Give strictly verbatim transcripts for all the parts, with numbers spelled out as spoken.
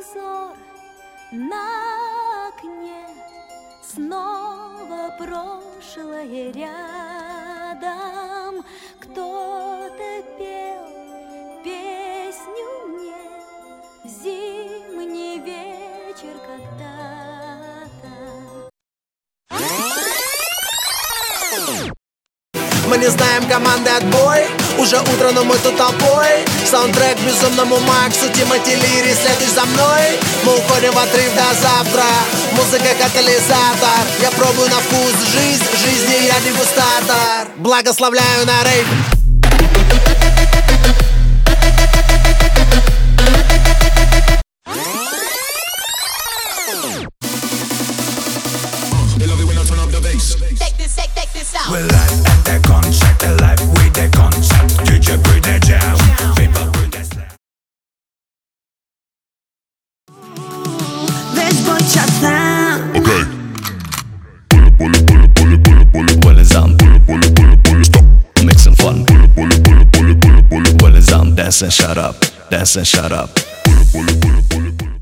взор на окне, снова прошлое рядом. Кто-то пел песню мне в зимний вечер когда-то. Мы не знаем команды отбой. Уже утро, но мы тут толпой. Саундтрек безумному Максу, Тимати Лири, следуй за мной. Мы уходим в отрыв до завтра. Музыка катализатор. Я пробую на вкус жизнь, жизни я дегустатор. Благословляю на рейв. We're live at the concert, alive with the concept. D J bring the jam, people bring the slam. Весь бой чата. Okay. Pull it, pull it, pull it, pull it, pull it, pull it. Well, it's on. Pull it, pull it, pull it, pull it. Stop. Make some fun. Pull it, pull it, pull it, pull it, pull it, pull it. Well, it's on. Dance and shut up. Dance and shut up. Pull it, pull it, pull it, pull it, pull it.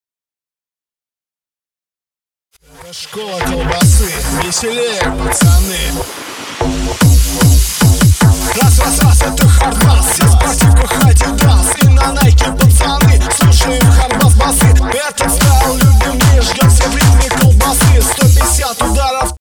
Школа колбасы, веселее, пацаны. Раз, раз, раз, это хардбас. Все спортивку хадидас. И на найке пацаны слушаем хардбас басы. Этот стайл любим, не ждем все в ритме колбасы. Сто пятьдесят ударов.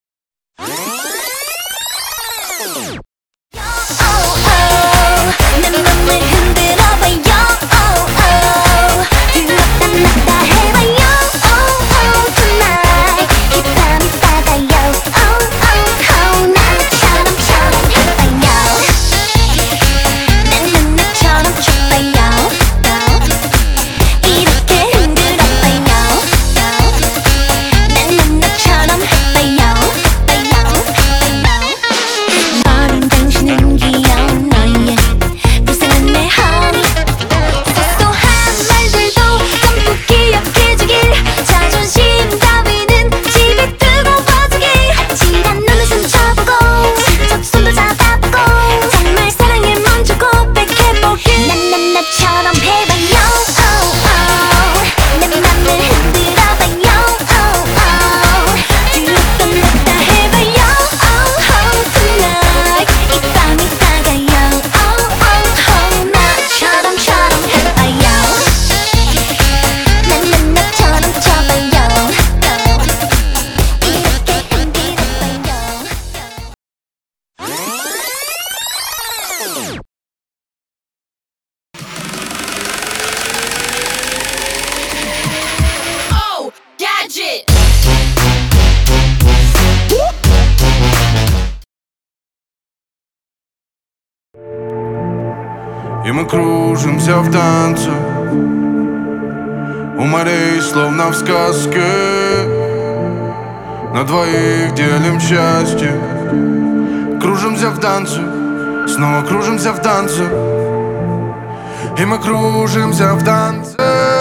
И мы кружимся в танце у морей, словно в сказке. На двоих делим счастье. Кружимся в танце, снова кружимся в танце. И мы кружимся в танце.